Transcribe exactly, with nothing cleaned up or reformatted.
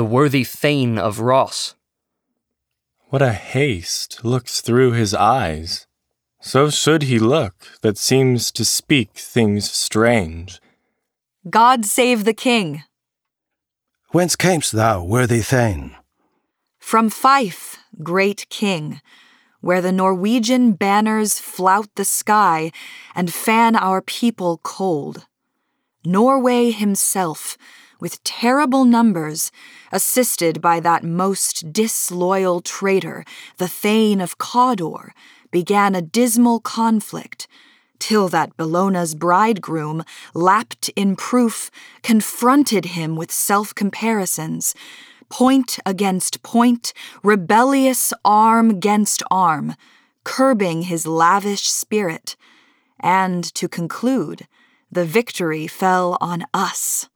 the worthy Thane of Ross. What a haste looks through his eyes! So should he look, that seems to speak things strange. God save the king! Whence camest thou, worthy Thane? From Fife, great king, where the Norwegian banners flout the sky and fan our people cold. Norway himself, with terrible numbers, assisted by that most disloyal traitor, the Thane of Cawdor, began a dismal conflict, till that Bellona's bridegroom, lapped in proof, confronted him with self-comparisons, point against point, rebellious arm against arm, curbing his lavish spirit, and, to conclude, the victory fell on us.